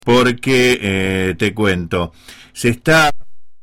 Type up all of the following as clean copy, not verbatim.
porque te cuento, se está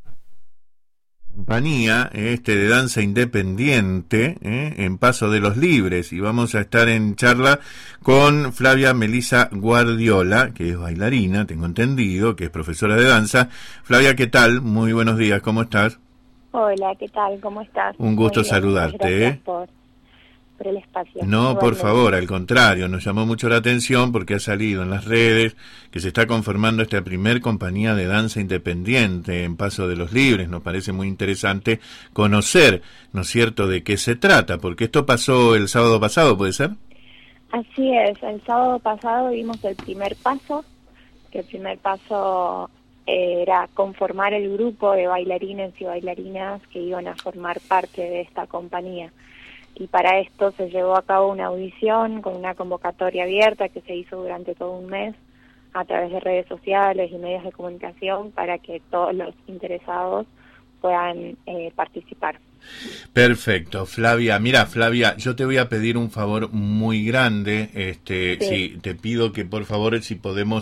compañía de danza independiente en Paso de los Libres, y vamos a estar en charla con Flavia Melisa Guardiola, que es bailarina, tengo entendido, que es profesora de danza. Flavia, ¿qué tal? Muy buenos días, ¿cómo estás? Hola, ¿qué tal? ¿Cómo estás? Un gusto Muy bien, muchas saludarte. gracias por el espacio. No, por Igualmente. favor, al contrario, nos llamó mucho la atención porque ha salido en las redes que se está conformando esta primer compañía de danza independiente en Paso de los Libres. Nos parece muy interesante conocer, ¿no es cierto?, de qué se trata, porque esto pasó el sábado pasado, ¿puede ser? Así es, el sábado pasado dimos el primer paso, que el primer paso era conformar el grupo de bailarines y bailarinas que iban a formar parte de esta compañía. Y para esto se llevó a cabo una audición con una convocatoria abierta que se hizo durante todo un mes a través de redes sociales y medios de comunicación para que todos los interesados puedan participar. Perfecto, Flavia. Mira, Flavia, yo te voy a pedir un favor muy grande. Sí. Sí, te pido que por favor, si podemos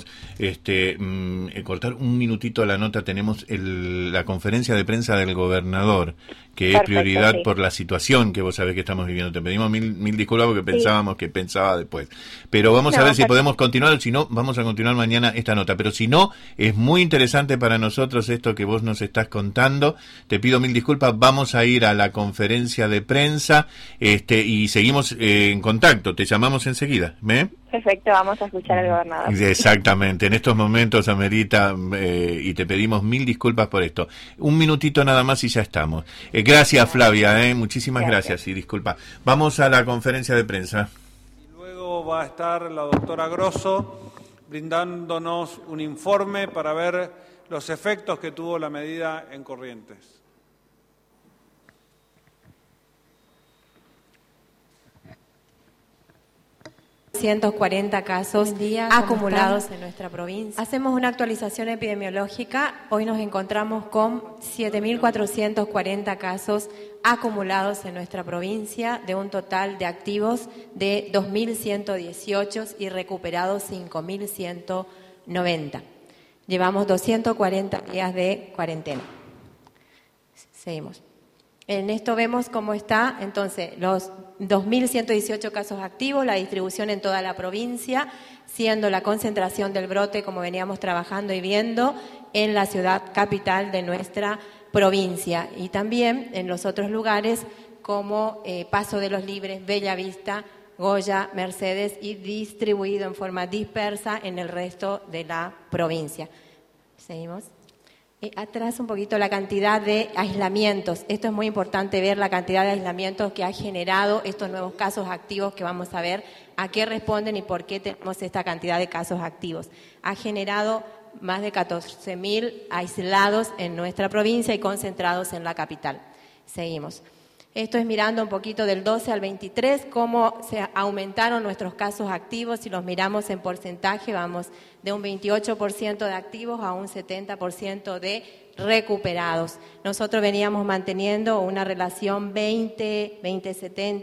cortar un minutito la nota. Tenemos la conferencia de prensa del gobernador, que es prioridad, sí, por la situación que vos sabés que estamos viviendo. Te pedimos mil disculpas porque pensábamos que pensaba después. Pero vamos a ver si podemos continuar. Si no, vamos a continuar mañana esta nota. Pero si no, es muy interesante para nosotros esto que vos nos estás contando. Te pido mil disculpas. Vamos a ir a la conferencia de prensa y seguimos en contacto. Te llamamos enseguida. Perfecto, vamos a escuchar al gobernador. Exactamente, en estos momentos amerita y te pedimos mil disculpas por esto. Un minutito nada más y ya estamos. Gracias, Flavia, muchísimas gracias y disculpa. Vamos a la conferencia de prensa. Y luego va a estar la doctora Grosso brindándonos un informe para ver los efectos que tuvo la medida en Corrientes. 140 casos acumulados en nuestra provincia. Hacemos una actualización epidemiológica. Hoy nos encontramos con 7.440 casos acumulados en nuestra provincia, de un total de activos de 2.118 y recuperados 5.190. Llevamos 240 días de cuarentena. Seguimos. En esto vemos cómo está, entonces, los 2.118 casos activos, la distribución en toda la provincia, siendo la concentración del brote, como veníamos trabajando y viendo, en la ciudad capital de nuestra provincia. Y también en los otros lugares como Paso de los Libres, Bellavista, Goya, Mercedes, y distribuido en forma dispersa en el resto de la provincia. Seguimos. Atrás un poquito la cantidad de aislamientos. Esto es muy importante ver la cantidad de aislamientos que ha generado estos nuevos casos activos que vamos a ver a qué responden y por qué tenemos esta cantidad de casos activos. Ha generado más de 14.000 aislados en nuestra provincia y concentrados en la capital. Seguimos. Esto es mirando un poquito del 12 al 23, cómo se aumentaron nuestros casos activos. Si los miramos en porcentaje, vamos de un 28% de activos a un 70% de recuperados. Nosotros veníamos manteniendo una relación 20-70,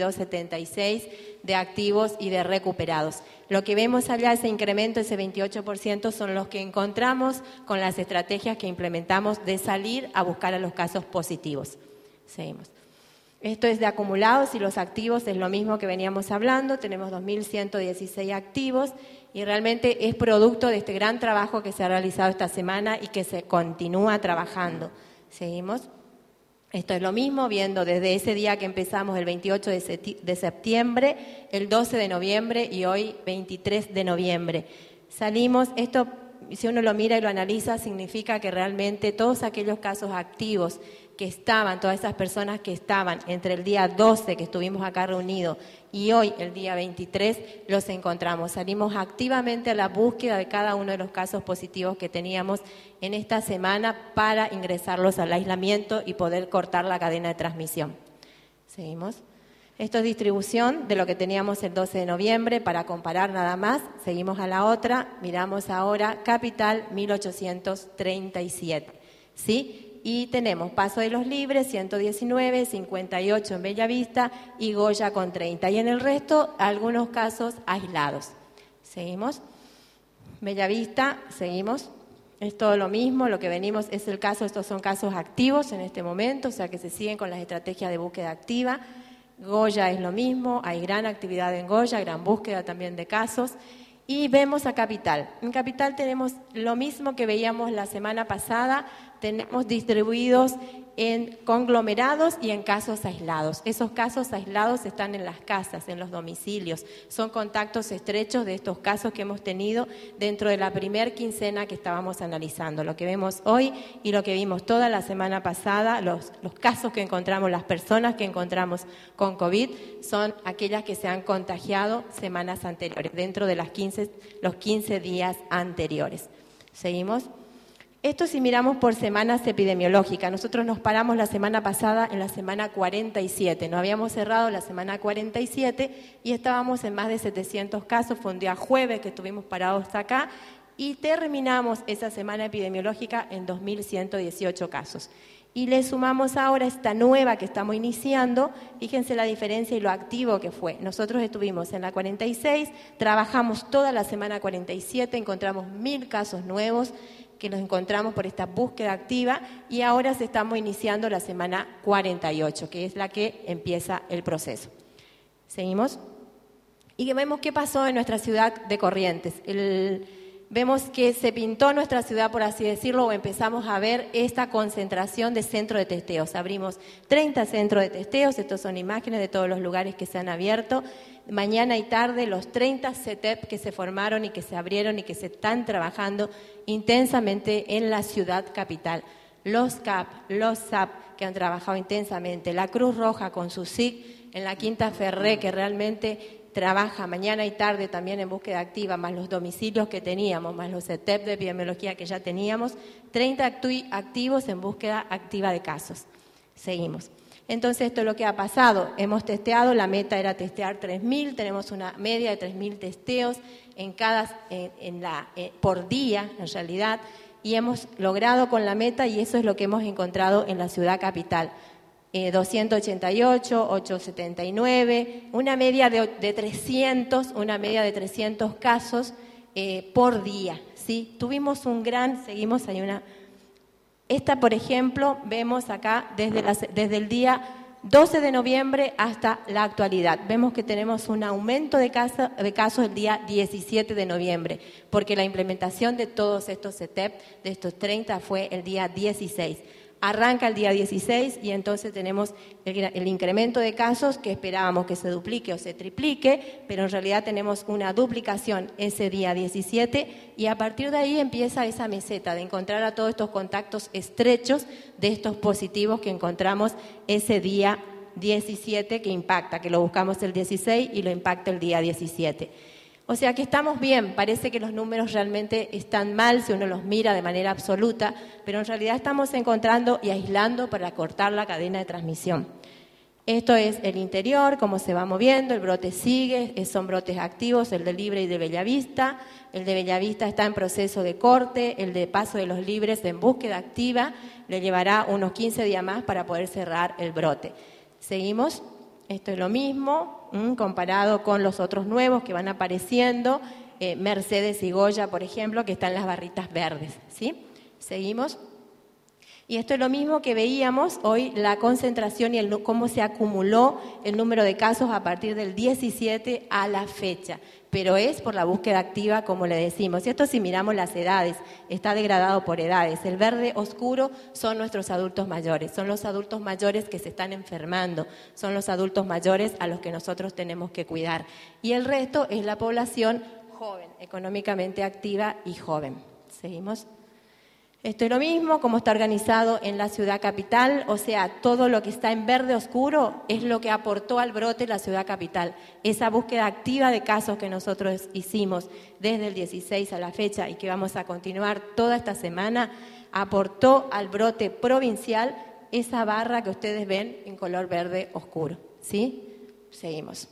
22-76 de activos y de recuperados. Lo que vemos allá, ese incremento, ese 28%, son los que encontramos con las estrategias que implementamos de salir a buscar a los casos positivos. Seguimos. Esto es de acumulados y los activos es lo mismo que veníamos hablando. Tenemos 2.116 activos y realmente es producto de este gran trabajo que se ha realizado esta semana y que se continúa trabajando. Seguimos. Esto es lo mismo, viendo desde ese día que empezamos, el 28 de septiembre, el 12 de noviembre y hoy 23 de noviembre. Salimos, esto, si uno lo mira y lo analiza, significa que realmente todos aquellos casos activos que estaban, todas esas personas que estaban entre el día 12 que estuvimos acá reunidos y hoy el día 23 los encontramos. Salimos activamente a la búsqueda de cada uno de los casos positivos que teníamos en esta semana para ingresarlos al aislamiento y poder cortar la cadena de transmisión. Seguimos. Esto es distribución de lo que teníamos el 12 de noviembre para comparar nada más. Seguimos a la otra, miramos ahora Capital 1837, ¿sí? Y tenemos Paso de los Libres, 119, 58 en Bellavista y Goya con 30. Y en el resto, algunos casos aislados. Seguimos. Bellavista, seguimos. Es todo lo mismo, lo que venimos es el caso, estos son casos activos en este momento, o sea que se siguen con las estrategias de búsqueda activa. Goya es lo mismo, hay gran actividad en Goya, gran búsqueda también de casos. Y vemos a Capital. En Capital tenemos lo mismo que veíamos la semana pasada, tenemos distribuidos en conglomerados y en casos aislados. Esos casos aislados están en las casas, en los domicilios. Son contactos estrechos de estos casos que hemos tenido dentro de la primer quincena que estábamos analizando. Lo que vemos hoy y lo que vimos toda la semana pasada, los casos que encontramos, las personas que encontramos con COVID, son aquellas que se han contagiado semanas anteriores, dentro de los 15 días anteriores. ¿Seguimos? Esto si miramos por semanas epidemiológicas, nosotros nos paramos la semana pasada en la semana 47, nos habíamos cerrado la semana 47 y estábamos en más de 700 casos, fue un día jueves que estuvimos parados acá y terminamos esa semana epidemiológica en 2.118 casos. Y le sumamos ahora esta nueva que estamos iniciando, fíjense la diferencia y lo activo que fue. Nosotros estuvimos en la 46, trabajamos toda la semana 47, encontramos 1.000 casos nuevos, que nos encontramos por esta búsqueda activa y ahora estamos iniciando la semana 48, que es la que empieza el proceso. ¿Seguimos? Y vemos qué pasó en nuestra ciudad de Corrientes. Vemos que se pintó nuestra ciudad, por así decirlo, o empezamos a ver esta concentración de centros de testeos. Abrimos 30 centros de testeos, estos son imágenes de todos los lugares que se han abierto. Mañana y tarde los 30 CETEP que se formaron y que se abrieron y que se están trabajando intensamente en la ciudad capital. Los CAP, los SAP que han trabajado intensamente, la Cruz Roja con su SIC en la Quinta Ferré que realmente trabaja mañana y tarde también en búsqueda activa, más los domicilios que teníamos, más los CETEP de epidemiología que ya teníamos, 30 activos en búsqueda activa de casos. Seguimos. Entonces, esto es lo que ha pasado. Hemos testeado, la meta era testear 3.000, tenemos una media de 3.000 testeos por día, en realidad, y hemos logrado con la meta, y eso es lo que hemos encontrado en la ciudad capital. 288, 879, una media de 300 casos por día, ¿sí? Tuvimos seguimos, hay una... Esta, por ejemplo, vemos acá desde el día 12 de noviembre hasta la actualidad. Vemos que tenemos un aumento de casos el día 17 de noviembre, porque la implementación de todos estos CETEP, de estos 30, fue el día 16. Arranca el día 16 y entonces tenemos el incremento de casos que esperábamos que se duplique o se triplique, pero en realidad tenemos una duplicación ese día 17 y a partir de ahí empieza esa meseta de encontrar a todos estos contactos estrechos de estos positivos que encontramos ese día 17 que impacta, que lo buscamos el 16 y lo impacta el día 17. O sea que estamos bien, parece que los números realmente están mal si uno los mira de manera absoluta, pero en realidad estamos encontrando y aislando para cortar la cadena de transmisión. Esto es el interior, cómo se va moviendo, el brote sigue, son brotes activos, el de Libre y de Bellavista. El de Bellavista está en proceso de corte, el de Paso de los Libres en búsqueda activa, le llevará unos 15 días más para poder cerrar el brote. Seguimos. Esto es lo mismo, comparado con los otros nuevos que van apareciendo, Mercedes y Goya, por ejemplo, que están en las barritas verdes, ¿sí? Seguimos. Y esto es lo mismo que veíamos hoy, la concentración y cómo se acumuló el número de casos a partir del 17 a la fecha. Pero es por la búsqueda activa, como le decimos. Y esto si miramos las edades, está degradado por edades. El verde oscuro son nuestros adultos mayores, son los adultos mayores que se están enfermando, son los adultos mayores a los que nosotros tenemos que cuidar. Y el resto es la población joven, económicamente activa y joven. ¿Seguimos? Esto es lo mismo, como está organizado en la ciudad capital, o sea, todo lo que está en verde oscuro es lo que aportó al brote la ciudad capital. Esa búsqueda activa de casos que nosotros hicimos desde el 16 a la fecha y que vamos a continuar toda esta semana, aportó al brote provincial esa barra que ustedes ven en color verde oscuro. ¿Sí? Seguimos.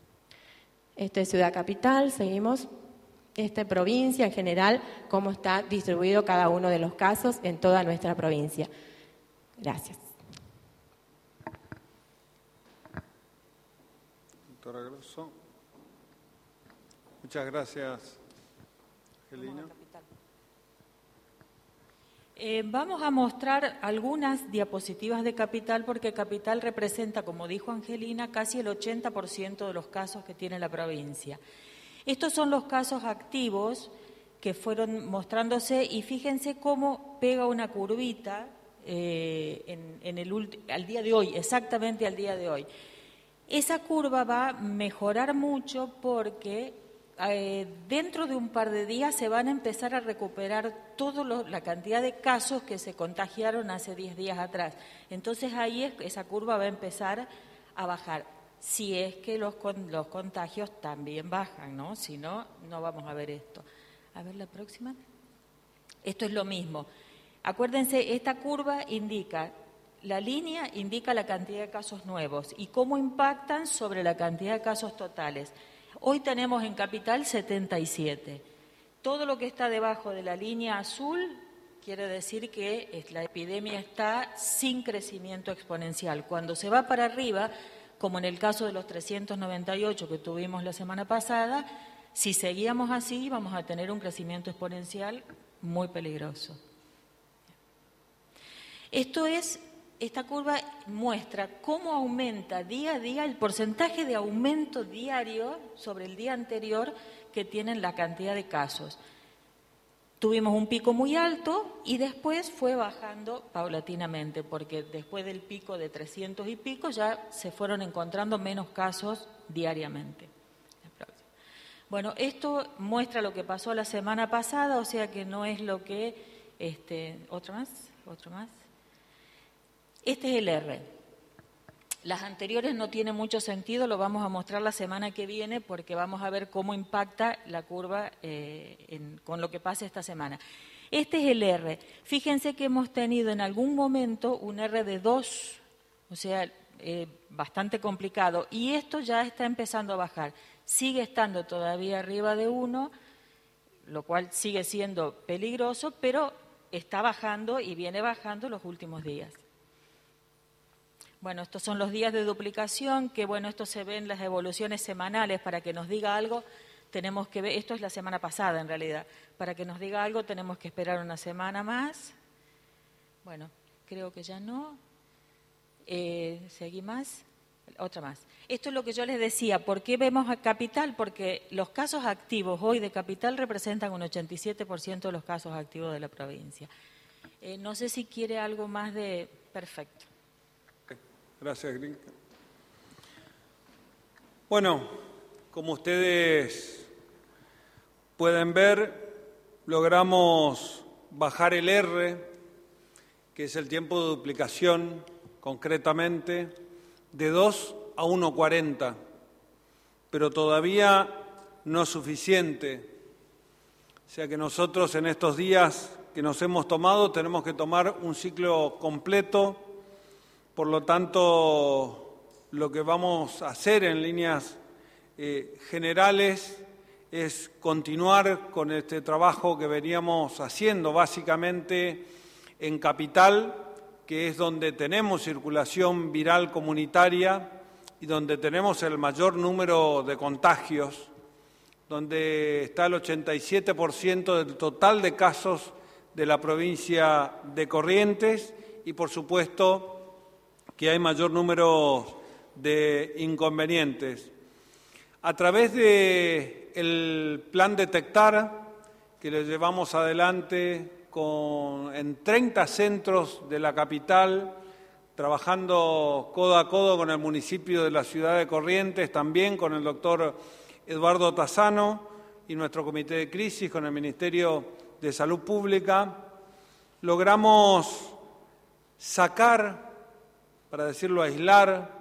Esto es ciudad capital, seguimos. Esta provincia en general, cómo está distribuido cada uno de los casos en toda nuestra provincia. Gracias. Doctora Grosso. Muchas gracias Angelina. Vamos a mostrar algunas diapositivas de Capital porque Capital representa, como dijo Angelina, casi el 80% de los casos que tiene la provincia. Estos son los casos activos que fueron mostrándose y fíjense cómo pega una curvita al día de hoy, exactamente al día de hoy. Esa curva va a mejorar mucho porque dentro de un par de días se van a empezar a recuperar toda la cantidad de casos que se contagiaron hace 10 días atrás. Entonces ahí esa curva va a empezar a bajar, si es que los contagios también bajan, ¿no? Si no, no vamos a ver esto. A ver la próxima. Esto es lo mismo. Acuérdense, esta curva indica, la línea indica la cantidad de casos nuevos y cómo impactan sobre la cantidad de casos totales. Hoy tenemos en Capital 77. Todo lo que está debajo de la línea azul quiere decir que la epidemia está sin crecimiento exponencial. Cuando se va para arriba, como en el caso de los 398 que tuvimos la semana pasada, si seguíamos así vamos a tener un crecimiento exponencial muy peligroso. Esta curva muestra cómo aumenta día a día el porcentaje de aumento diario sobre el día anterior que tienen la cantidad de casos. Tuvimos un pico muy alto y después fue bajando paulatinamente, porque después del pico de 300 y pico ya se fueron encontrando menos casos diariamente. Bueno, esto muestra lo que pasó la semana pasada, o sea que no es lo que... ¿Otro más? Este es el R. Las anteriores no tienen mucho sentido, lo vamos a mostrar la semana que viene porque vamos a ver cómo impacta la curva con lo que pasa esta semana. Este es el R. Fíjense que hemos tenido en algún momento un R de 2, o sea, bastante complicado, y esto ya está empezando a bajar. Sigue estando todavía arriba de 1, lo cual sigue siendo peligroso, pero está bajando y viene bajando los últimos días. Bueno, estos son los días de duplicación, que bueno, esto se ve en las evoluciones semanales. Para que nos diga algo, tenemos que ver, esto es la semana pasada en realidad, para que nos diga algo tenemos que esperar una semana más. Bueno, creo que ya no. Seguí más, otra más. Esto es lo que yo les decía, ¿por qué vemos a Capital? Porque los casos activos hoy de Capital representan un 87% de los casos activos de la provincia. No sé si quiere algo más de... Perfecto. Gracias, Grinka. Bueno, como ustedes pueden ver, logramos bajar el R, que es el tiempo de duplicación, concretamente, de 2 a 1,40, pero todavía no es suficiente. O sea que nosotros en estos días que nos hemos tomado tenemos que tomar un ciclo completo. Por lo tanto, lo que vamos a hacer en líneas generales es continuar con este trabajo que veníamos haciendo básicamente en Capital, que es donde tenemos circulación viral comunitaria y donde tenemos el mayor número de contagios, donde está el 87% del total de casos de la provincia de Corrientes y, por supuesto, que hay mayor número de inconvenientes. A través del plan Detectar, que lo llevamos adelante en 30 centros de la capital, trabajando codo a codo con el municipio de la ciudad de Corrientes, también con el doctor Eduardo Tassano y nuestro comité de crisis, con el Ministerio de Salud Pública, logramos sacar, para decirlo, aislar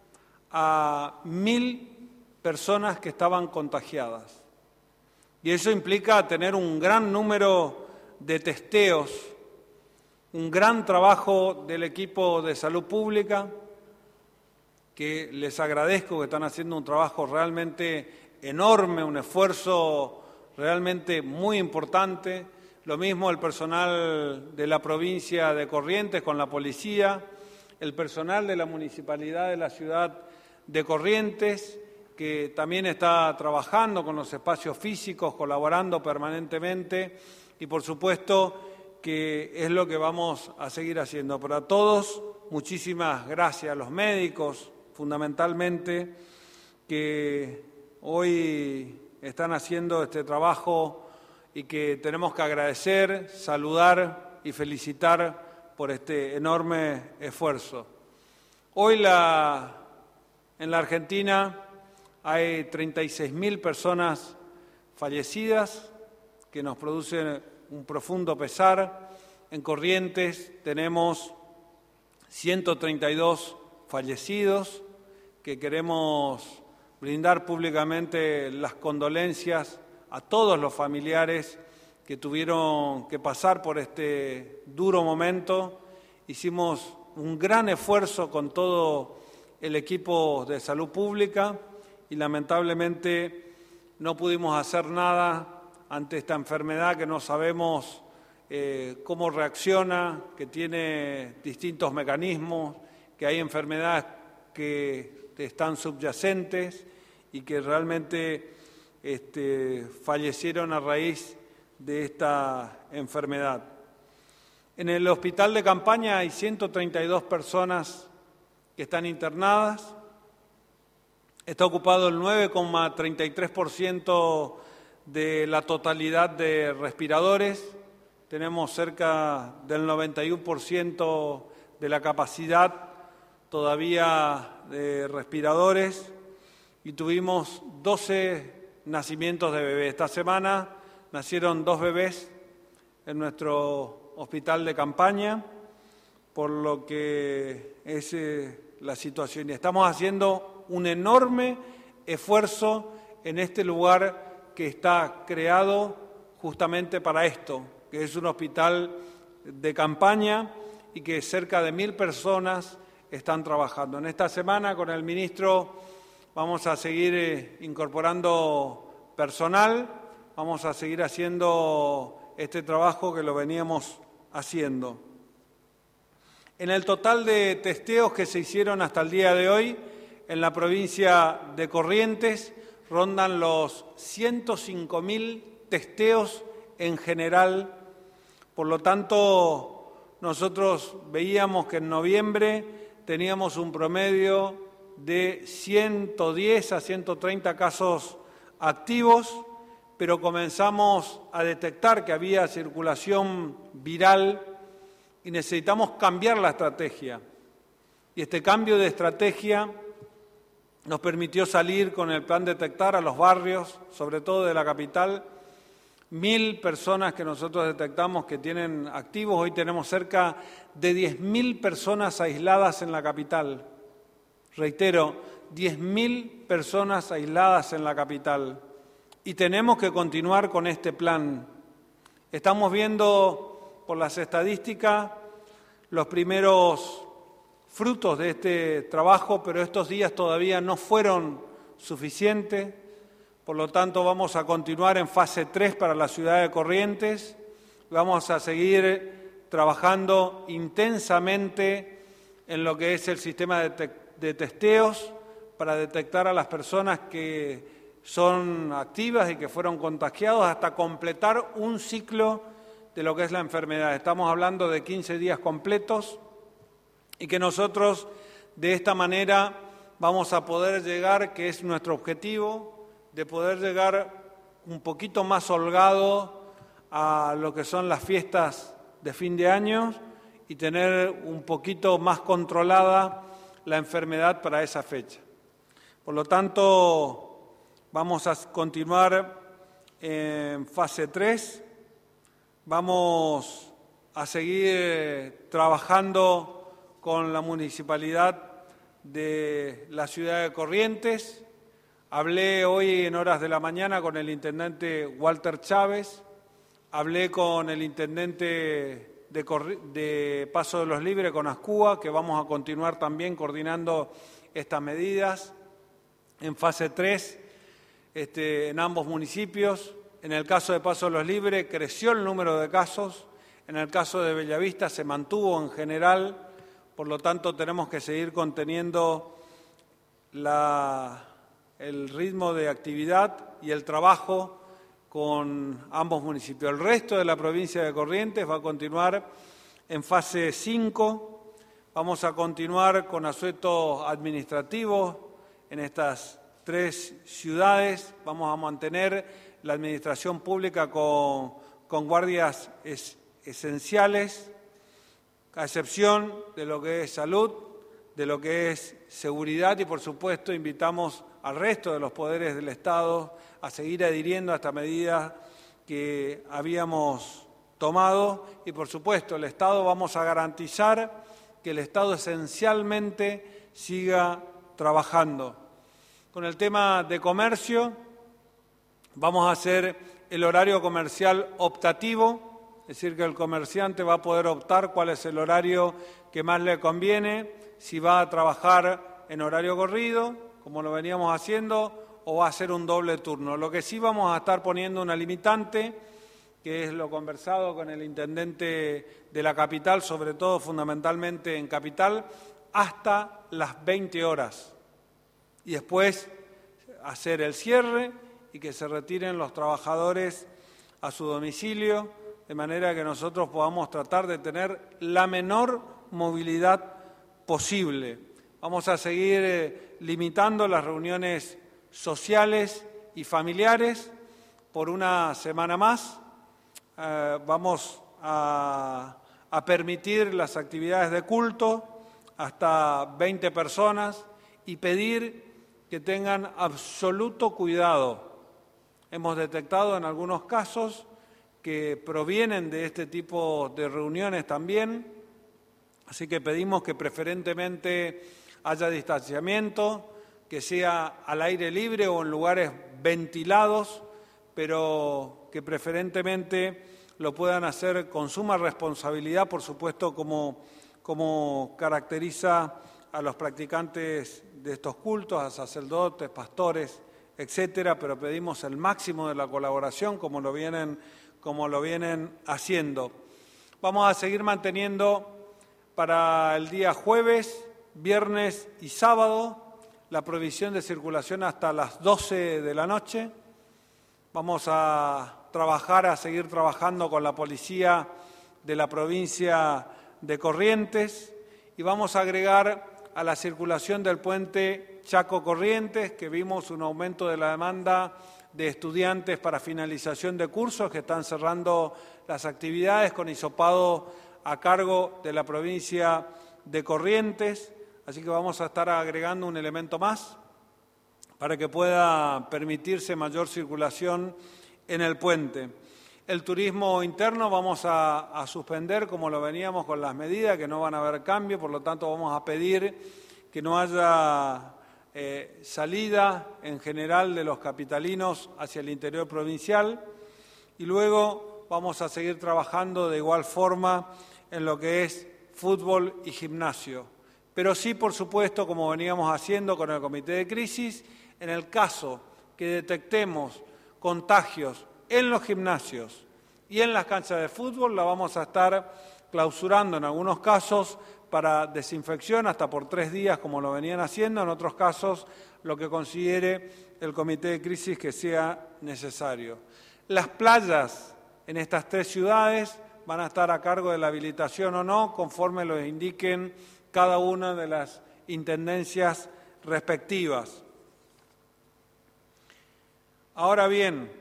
a 1.000 personas que estaban contagiadas. Y eso implica tener un gran número de testeos, un gran trabajo del equipo de salud pública, que les agradezco, que están haciendo un trabajo realmente enorme, un esfuerzo realmente muy importante. Lo mismo el personal de la provincia de Corrientes con la policía, el personal de la municipalidad de la ciudad de Corrientes, que también está trabajando con los espacios físicos, colaborando permanentemente y, por supuesto, que es lo que vamos a seguir haciendo. Para todos, muchísimas gracias a los médicos, fundamentalmente, que hoy están haciendo este trabajo y que tenemos que agradecer, saludar y felicitar por este enorme esfuerzo. Hoy en la Argentina hay 36.000 personas fallecidas que nos producen un profundo pesar. En Corrientes tenemos 132 fallecidos que queremos brindar públicamente las condolencias a todos los familiares que tuvieron que pasar por este duro momento. Hicimos un gran esfuerzo con todo el equipo de salud pública y lamentablemente no pudimos hacer nada ante esta enfermedad que no sabemos cómo reacciona, que tiene distintos mecanismos, que hay enfermedades que están subyacentes y que realmente fallecieron a raíz de esta enfermedad. En el hospital de campaña hay 132 personas que están internadas. Está ocupado el 9,33% de la totalidad de respiradores. Tenemos cerca del 91% de la capacidad todavía de respiradores y tuvimos 12 nacimientos de bebés. Esta semana nacieron 2 bebés en nuestro hospital de campaña, por lo que es la situación. Y estamos haciendo un enorme esfuerzo en este lugar que está creado justamente para esto, que es un hospital de campaña y que cerca de 1.000 personas están trabajando. En esta semana con el ministro vamos a seguir incorporando personal, vamos a seguir haciendo este trabajo que lo veníamos haciendo. En el total de testeos que se hicieron hasta el día de hoy, en la provincia de Corrientes rondan los 105.000 testeos en general. Por lo tanto, nosotros veíamos que en noviembre teníamos un promedio de 110 a 130 casos activos, pero comenzamos a detectar que había circulación viral y necesitamos cambiar la estrategia. Y este cambio de estrategia nos permitió salir con el plan Detectar a los barrios, sobre todo de la capital, 1.000 personas que nosotros detectamos que tienen activos. Hoy tenemos cerca de 10.000 personas aisladas en la capital. Reitero, 10.000 personas aisladas en la capital. Y tenemos que continuar con este plan. Estamos viendo por las estadísticas los primeros frutos de este trabajo, pero estos días todavía no fueron suficientes. Por lo tanto, vamos a continuar en fase 3 para la ciudad de Corrientes. Vamos a seguir trabajando intensamente en lo que es el sistema de testeos para detectar a las personas que son activas y que fueron contagiados hasta completar un ciclo de lo que es la enfermedad. Estamos hablando de 15 días completos y que nosotros de esta manera vamos a poder llegar, que es nuestro objetivo, de poder llegar un poquito más holgado a lo que son las fiestas de fin de año y tener un poquito más controlada la enfermedad para esa fecha. Por lo tanto, vamos a continuar en fase 3, vamos a seguir trabajando con la Municipalidad de la ciudad de Corrientes. Hablé hoy en horas de la mañana con el intendente Walter Chávez, hablé con el intendente de Paso de los Libres, con Ascúa, que vamos a continuar también coordinando estas medidas en fase 3 en ambos municipios. En el caso de Paso de los Libres creció el número de casos, en el caso de Bellavista se mantuvo en general, por lo tanto tenemos que seguir conteniendo el ritmo de actividad y el trabajo con ambos municipios. El resto de la provincia de Corrientes va a continuar en fase 5. Vamos a continuar con asueto administrativo en estas 3 ciudades. Vamos a mantener la administración pública con guardias esenciales, a excepción de lo que es salud, de lo que es seguridad y, por supuesto, invitamos al resto de los poderes del Estado a seguir adhiriendo a esta medida que habíamos tomado y, por supuesto, el Estado vamos a garantizar que el Estado esencialmente siga trabajando. Con el tema de comercio, vamos a hacer el horario comercial optativo, es decir, que el comerciante va a poder optar cuál es el horario que más le conviene, si va a trabajar en horario corrido, como lo veníamos haciendo, o va a hacer un doble turno. Lo que sí vamos a estar poniendo una limitante, que es lo conversado con el intendente de la capital, sobre todo fundamentalmente en capital, hasta las 20 horas. Y después hacer el cierre y que se retiren los trabajadores a su domicilio, de manera que nosotros podamos tratar de tener la menor movilidad posible. Vamos a seguir limitando las reuniones sociales y familiares por una semana más. Vamos a permitir las actividades de culto hasta 20 personas y pedir que tengan absoluto cuidado. Hemos detectado en algunos casos que provienen de este tipo de reuniones también, así que pedimos que preferentemente haya distanciamiento, que sea al aire libre o en lugares ventilados, pero que preferentemente lo puedan hacer con suma responsabilidad, por supuesto, como caracteriza a los practicantes de estos cultos, a sacerdotes, pastores, etcétera, pero pedimos el máximo de la colaboración como lo vienen haciendo. Vamos a seguir manteniendo para el día jueves, viernes y sábado la prohibición de circulación hasta las 12 de la noche. Vamos a seguir trabajando con la policía de la provincia de Corrientes y vamos a agregar a la circulación del puente Chaco-Corrientes, que vimos un aumento de la demanda de estudiantes para finalización de cursos que están cerrando las actividades con hisopado a cargo de la provincia de Corrientes. Así que vamos a estar agregando un elemento más para que pueda permitirse mayor circulación en el puente. El turismo interno vamos a suspender como lo veníamos con las medidas, que no van a haber cambio, por lo tanto vamos a pedir que no haya salida en general de los capitalinos hacia el interior provincial y luego vamos a seguir trabajando de igual forma en lo que es fútbol y gimnasio. Pero sí, por supuesto, como veníamos haciendo con el comité de crisis, en el caso que detectemos contagios en los gimnasios y en las canchas de fútbol, la vamos a estar clausurando en algunos casos para desinfección hasta por 3 días, como lo venían haciendo, en otros casos lo que considere el comité de crisis que sea necesario. Las playas en estas 3 ciudades van a estar a cargo de la habilitación o no, conforme lo indiquen cada una de las intendencias respectivas. Ahora bien,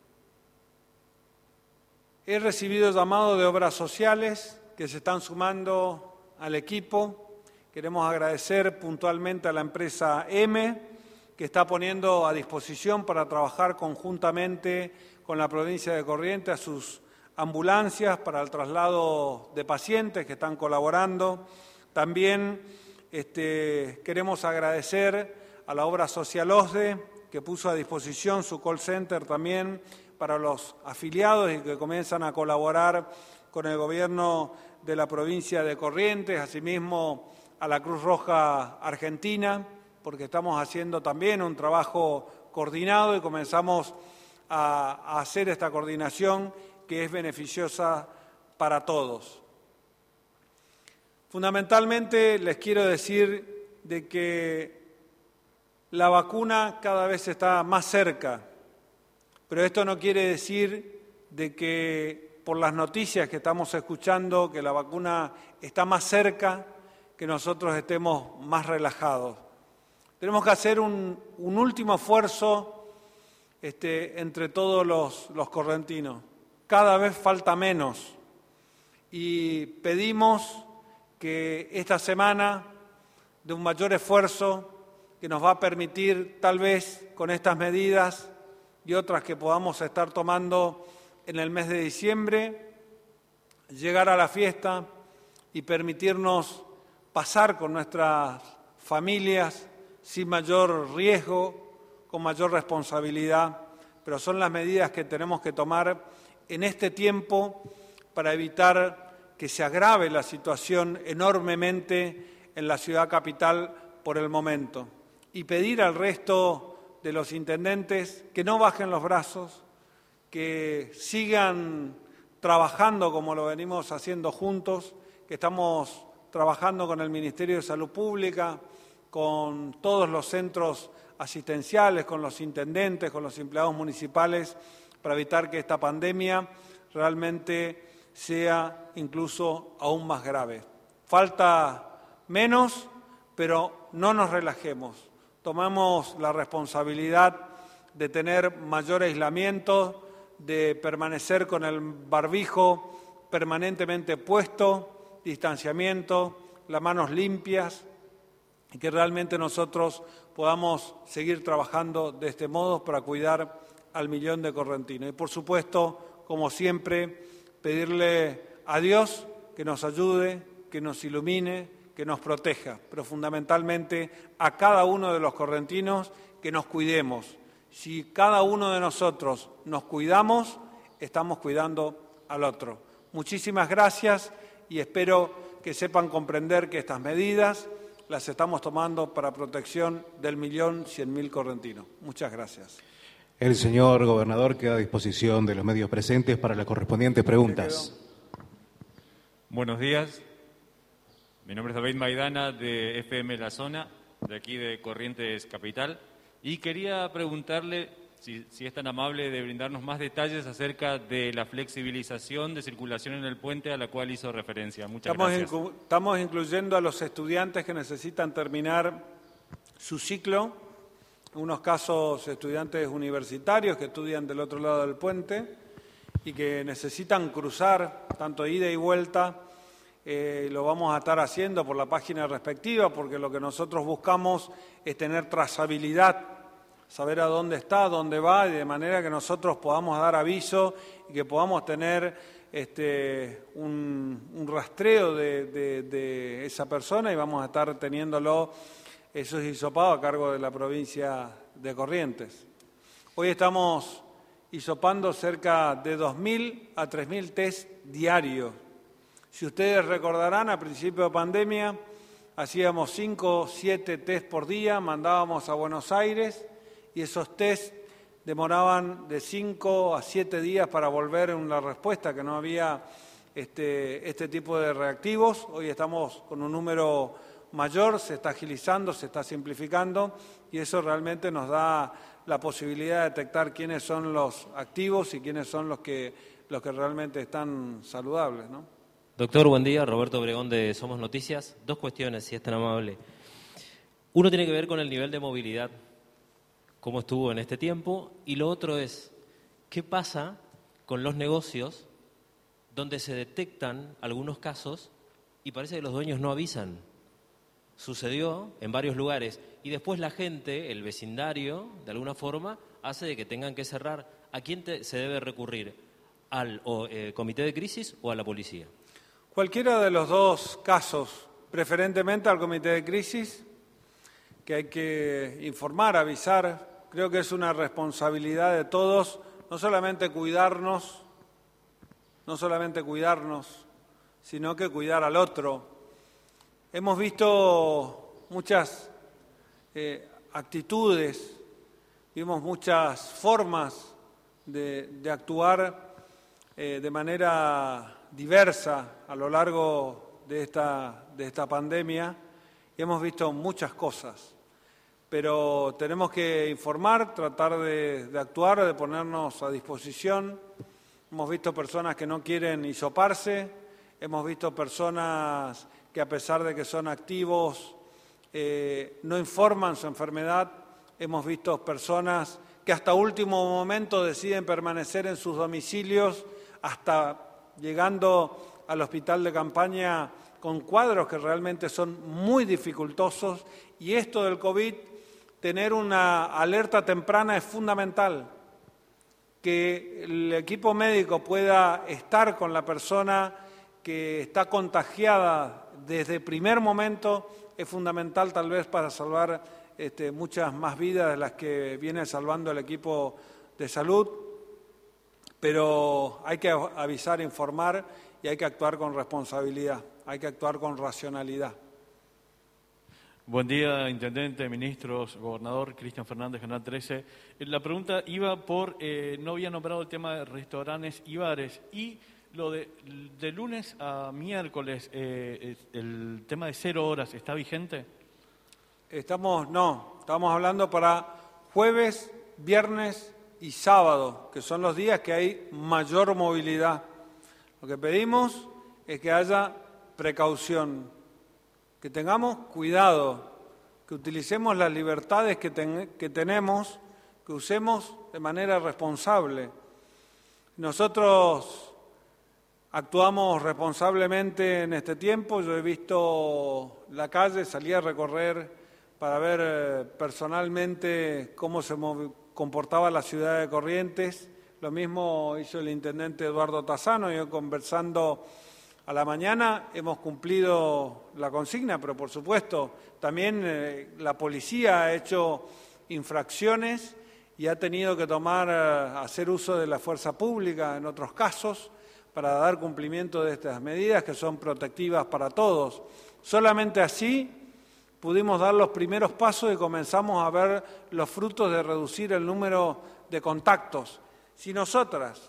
he recibido llamados de obras sociales que se están sumando al equipo. Queremos agradecer puntualmente a la empresa M, que está poniendo a disposición para trabajar conjuntamente con la provincia de Corrientes a sus ambulancias para el traslado de pacientes que están colaborando. También queremos agradecer a la obra social OSDE, que puso a disposición su call center también para los afiliados y que comienzan a colaborar con el gobierno de la provincia de Corrientes, asimismo a la Cruz Roja Argentina, porque estamos haciendo también un trabajo coordinado y comenzamos a hacer esta coordinación que es beneficiosa para todos. Fundamentalmente les quiero decir de que La vacuna cada vez está más cerca, pero esto no quiere decir de que por las noticias que estamos escuchando, que la vacuna está más cerca, que nosotros estemos más relajados. Tenemos que hacer un último esfuerzo entre todos los correntinos. Cada vez falta menos y pedimos que esta semana de un mayor esfuerzo que nos va a permitir, tal vez con estas medidas y otras que podamos estar tomando en el mes de diciembre, llegar a la fiesta y permitirnos pasar con nuestras familias sin mayor riesgo, con mayor responsabilidad, pero son las medidas que tenemos que tomar en este tiempo para evitar que se agrave la situación enormemente en la ciudad capital por el momento. Y pedir al resto de los intendentes que no bajen los brazos, que sigan trabajando como lo venimos haciendo juntos, que estamos trabajando con el Ministerio de Salud Pública, con todos los centros asistenciales, con los intendentes, con los empleados municipales, para evitar que esta pandemia realmente sea incluso aún más grave. Falta menos, pero no nos relajemos. Tomamos la responsabilidad de tener mayor aislamiento, de permanecer con el barbijo permanentemente puesto, distanciamiento, las manos limpias, y que realmente nosotros podamos seguir trabajando de este modo para cuidar al millón de correntinos. Y por supuesto, como siempre, pedirle a Dios que nos ayude, que nos ilumine, que nos proteja, pero fundamentalmente a cada uno de los correntinos que nos cuidemos. Si cada uno de nosotros nos cuidamos, estamos cuidando al otro. Muchísimas gracias y espero que sepan comprender que estas medidas las estamos tomando para protección del 1.100.000 correntinos. Muchas gracias. El señor gobernador queda a disposición de los medios presentes para las correspondientes preguntas. Buenos días. Mi nombre es David Maidana, de FM La Zona, de aquí de Corrientes Capital, y quería preguntarle si es tan amable de brindarnos más detalles acerca de la flexibilización de circulación en el puente a la cual hizo referencia. Muchas gracias. Estamos incluyendo a los estudiantes que necesitan terminar su ciclo, en unos casos estudiantes universitarios que estudian del otro lado del puente y que necesitan cruzar tanto ida y vuelta. Lo vamos a estar haciendo por la página respectiva, porque lo que nosotros buscamos es tener trazabilidad, saber a dónde está, dónde va, y de manera que nosotros podamos dar aviso y que podamos tener un rastreo de esa persona, y vamos a estar teniéndolo, eso es hisopado a cargo de la provincia de Corrientes. Hoy estamos hisopando cerca de 2.000 a 3.000 test diarios. Si ustedes recordarán, a principio de pandemia hacíamos 5 o 7 test por día, mandábamos a Buenos Aires y esos test demoraban de 5 a 7 días para volver en la respuesta, que no había este tipo de reactivos. Hoy estamos con un número mayor, se está agilizando, se está simplificando y eso realmente nos da la posibilidad de detectar quiénes son los activos y quiénes son los que realmente están saludables, ¿no? Doctor, buen día. Roberto Obregón de Somos Noticias. 2 cuestiones, si es tan amable. Uno tiene que ver con el nivel de movilidad, cómo estuvo en este tiempo, y lo otro es, ¿qué pasa con los negocios donde se detectan algunos casos y parece que los dueños no avisan? Sucedió en varios lugares y después la gente, el vecindario, de alguna forma, hace de que tengan que cerrar. ¿A quién se debe recurrir? ¿Al comité de crisis o a la policía? Cualquiera de los dos casos, preferentemente al comité de crisis, que hay que informar, avisar. Creo que es una responsabilidad de todos, no solamente cuidarnos, sino que cuidar al otro. Hemos visto muchas actitudes, vimos muchas formas de actuar de manera diversa a lo largo de esta pandemia y hemos visto muchas cosas. pero tenemos que informar, tratar de actuar, de ponernos a disposición. Hemos visto personas que no quieren hisoparse, hemos visto personas que a pesar de que son activos no informan su enfermedad, hemos visto personas que hasta último momento deciden permanecer en sus domicilios hasta llegando al hospital de campaña con cuadros que realmente son muy dificultosos, y esto del COVID, tener una alerta temprana es fundamental, que el equipo médico pueda estar con la persona que está contagiada desde el primer momento es fundamental tal vez para salvar muchas más vidas de las que viene salvando el equipo de salud, pero hay que avisar, informar y hay que actuar con responsabilidad, hay que actuar con racionalidad. Buen día, Intendente, Ministros, Gobernador, Cristian Fernández, Canal 13. La pregunta iba por, no había nombrado el tema de restaurantes y bares, y lo de lunes a miércoles, el tema de 0 horas, ¿está vigente? Estamos hablando para jueves, viernes y sábado, que son los días que hay mayor movilidad. Lo que pedimos es que haya precaución, que tengamos cuidado, que utilicemos las libertades que tenemos, que usemos de manera responsable. Nosotros actuamos responsablemente en este tiempo. Yo he visto la calle, salí a recorrer para ver personalmente cómo se comportaba la ciudad de Corrientes. Lo mismo hizo el intendente Eduardo Tassano. Yo conversando a la mañana hemos cumplido la consigna, pero por supuesto también la policía ha hecho infracciones y ha tenido que hacer uso de la fuerza pública en otros casos para dar cumplimiento de estas medidas que son protectivas para todos. Solamente así pudimos dar los primeros pasos y comenzamos a ver los frutos de reducir el número de contactos. Si nosotros,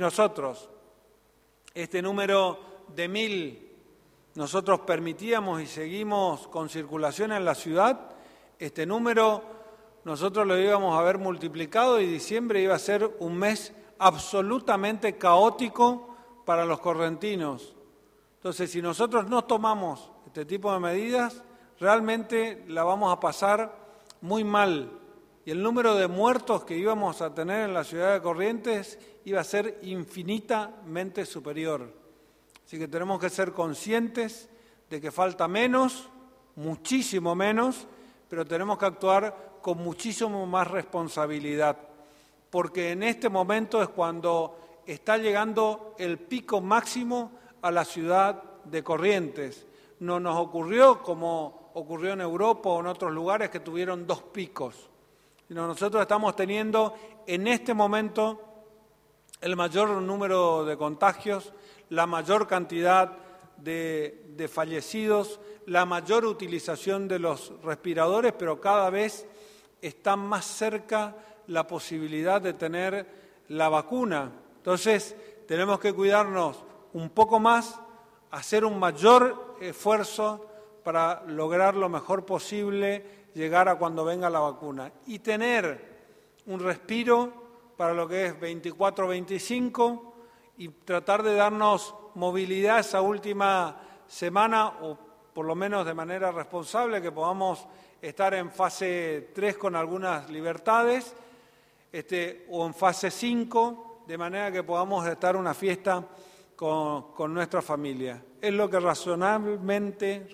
este número de 1.000, nosotros permitíamos y seguimos con circulación en la ciudad, este número nosotros lo íbamos a ver multiplicado y diciembre iba a ser un mes absolutamente caótico para los correntinos. Entonces, si nosotros no tomamos este tipo de medidas, realmente la vamos a pasar muy mal. Y el número de muertos que íbamos a tener en la ciudad de Corrientes iba a ser infinitamente superior. Así que tenemos que ser conscientes de que falta menos, muchísimo menos, pero tenemos que actuar con muchísimo más responsabilidad, porque en este momento es cuando está llegando el pico máximo a la ciudad de Corrientes. No nos ocurrió como ocurrió en Europa o en otros lugares que tuvieron 2 picos, sino nosotros estamos teniendo en este momento el mayor número de contagios, la mayor cantidad de fallecidos, la mayor utilización de los respiradores, pero cada vez está más cerca la posibilidad de tener la vacuna. Entonces, tenemos que cuidarnos un poco más, hacer un mayor esfuerzo para lograr lo mejor posible, llegar a cuando venga la vacuna y tener un respiro para lo que es 24-25 y tratar de darnos movilidad esa última semana, o por lo menos de manera responsable, que podamos estar en fase 3 con algunas libertades, o en fase 5, de manera que podamos estar una fiesta con nuestra familia. Es lo que racionalmente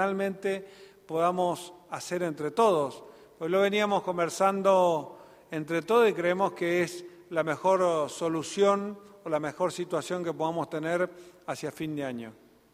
podamos hacer entre todos. Pues lo veníamos conversando entre todos y creemos que es la mejor solución o la mejor situación que podamos tener hacia fin de año.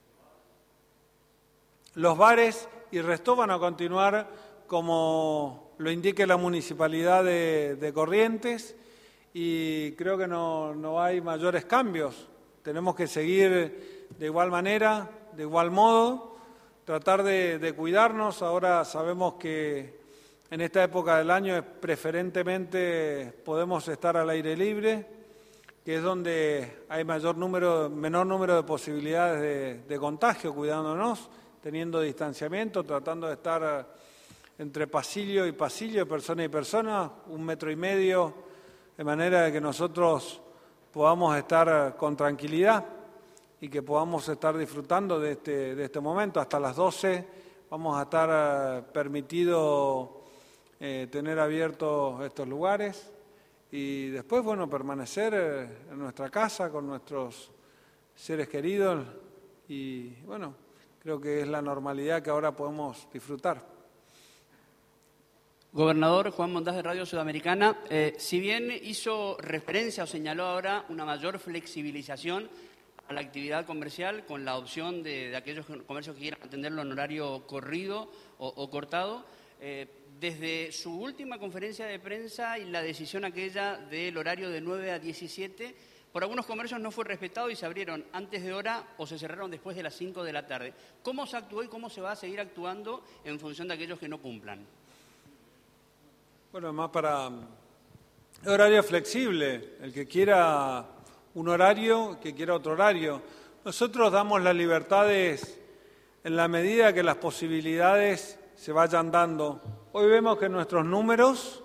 Los bares y restos van a continuar como lo indique la Municipalidad de Corrientes y creo que no hay mayores cambios. Tenemos que seguir de igual manera, de igual modo, tratar de cuidarnos. Ahora sabemos que en esta época del año preferentemente podemos estar al aire libre, que es donde hay menor número de posibilidades de contagio, cuidándonos, teniendo distanciamiento, tratando de estar entre pasillo y pasillo, persona y persona, 1,5 metros, de manera de que nosotros podamos estar con tranquilidad y que podamos estar disfrutando de este momento. Hasta las 12 vamos a estar permitido tener abiertos estos lugares y después, bueno, permanecer en nuestra casa con nuestros seres queridos y, bueno, creo que es la normalidad que ahora podemos disfrutar. Gobernador Juan Mondás de Radio Sudamericana, si bien hizo referencia o señaló ahora una mayor flexibilización a la actividad comercial con la opción de aquellos comercios que quieran atenderlo en horario corrido o cortado, desde su última conferencia de prensa y la decisión aquella del horario de 9 a 17, por algunos comercios no fue respetado y se abrieron antes de hora o se cerraron después de las 5 de la tarde. ¿Cómo se actuó y cómo se va a seguir actuando en función de aquellos que no cumplan? Bueno, además para horario flexible, el que quiera un horario, que quiera otro horario. Nosotros damos las libertades en la medida que las posibilidades se vayan dando. Hoy vemos que nuestros números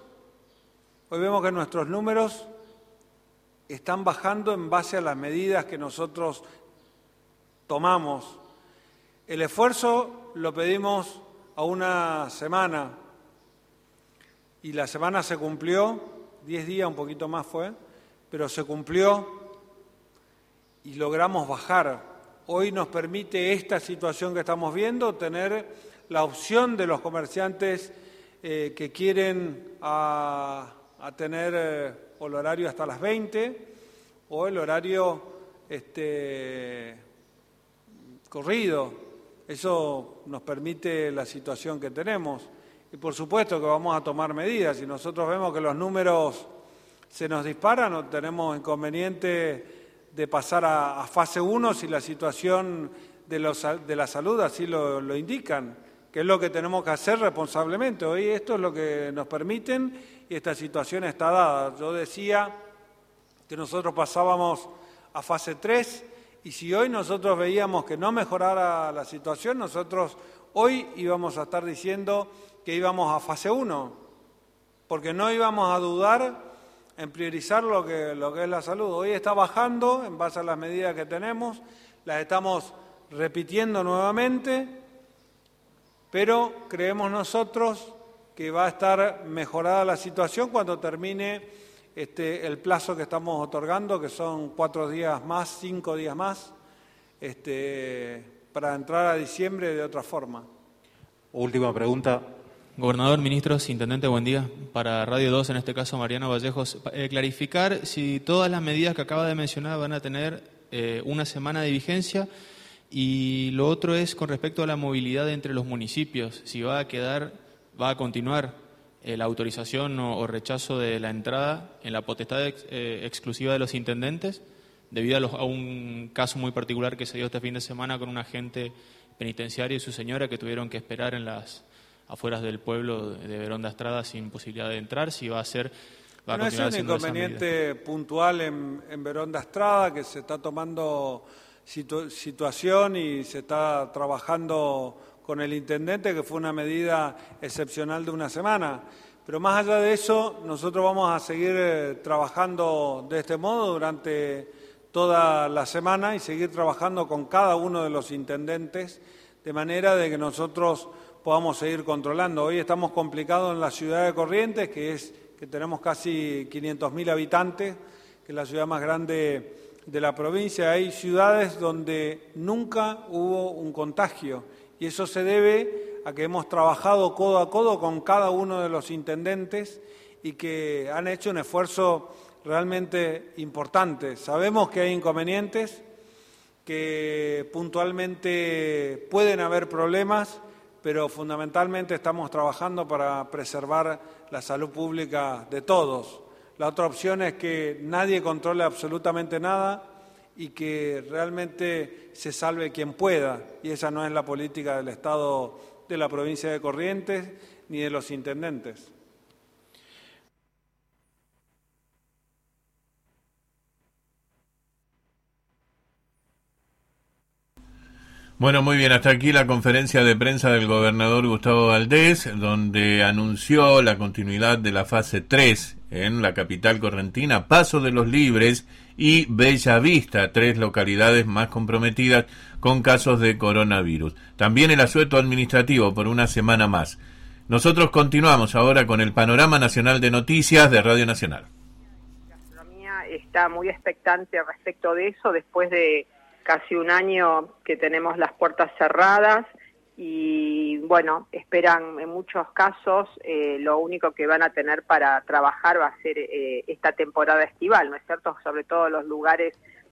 están bajando en base a las medidas que nosotros tomamos. El esfuerzo lo pedimos a una semana y la semana se cumplió, 10 días, un poquito más fue, pero se cumplió y logramos bajar. Hoy nos permite esta situación que estamos viendo tener la opción de los comerciantes que quieren a tener o el horario hasta las 20 o el horario corrido. Eso nos permite la situación que tenemos. Y por supuesto que vamos a tomar medidas. Si nosotros vemos que los números se nos disparan, no tenemos inconveniente de pasar a fase 1 si la situación de la salud así lo indican, que es lo que tenemos que hacer responsablemente. Hoy esto es lo que nos permiten y esta situación está dada. Yo decía que nosotros pasábamos a fase 3 y si hoy nosotros veíamos que no mejorara la situación, nosotros hoy íbamos a estar diciendo que íbamos a fase 1, porque no íbamos a dudar en priorizar lo que es la salud. Hoy está bajando en base a las medidas que tenemos, las estamos repitiendo nuevamente, pero creemos nosotros que va a estar mejorada la situación cuando termine el plazo que estamos otorgando, que son 4 días más, 5 días más, para entrar a diciembre de otra forma. Última pregunta. Gobernador, ministros, intendente, buen día. Para Radio 2, en este caso Mariano Vallejos, clarificar si todas las medidas que acaba de mencionar van a tener una semana de vigencia y lo otro es con respecto a la movilidad entre los municipios, si va a continuar la autorización o rechazo de la entrada en la potestad exclusiva de los intendentes, debido a un caso muy particular que se dio este fin de semana con un agente penitenciario y su señora que tuvieron que esperar en las afueras del pueblo de Verón de Astrada sin posibilidad de entrar, si va a ser... Bueno, es un inconveniente puntual en Verón de Astrada que se está tomando situación y se está trabajando con el intendente, que fue una medida excepcional de una semana. Pero más allá de eso, nosotros vamos a seguir trabajando de este modo durante toda la semana y seguir trabajando con cada uno de los intendentes de manera de que nosotros podamos seguir controlando. Hoy estamos complicados en la ciudad de Corrientes, que tenemos casi 500.000 habitantes, que es la ciudad más grande de la provincia. Hay ciudades donde nunca hubo un contagio y eso se debe a que hemos trabajado codo a codo con cada uno de los intendentes y que han hecho un esfuerzo realmente importante. Sabemos que hay inconvenientes, que puntualmente pueden haber problemas, pero fundamentalmente estamos trabajando para preservar la salud pública de todos. La otra opción es que nadie controle absolutamente nada y que realmente se salve quien pueda, y esa no es la política del Estado de la provincia de Corrientes ni de los intendentes. Bueno, muy bien, hasta aquí la conferencia de prensa del gobernador Gustavo Valdés, donde anunció la continuidad de la fase 3 en la capital correntina, Paso de los Libres y Bella Vista, 3 localidades más comprometidas con casos de coronavirus. También el asueto administrativo por una semana más. Nosotros continuamos ahora con el panorama nacional de noticias de Radio Nacional. La gastronomía está muy expectante respecto de eso, después de casi un año que tenemos las puertas cerradas y bueno, esperan en muchos casos lo único que van a tener para trabajar va a ser esta temporada estival, ¿no es cierto? Sobre todo los lugares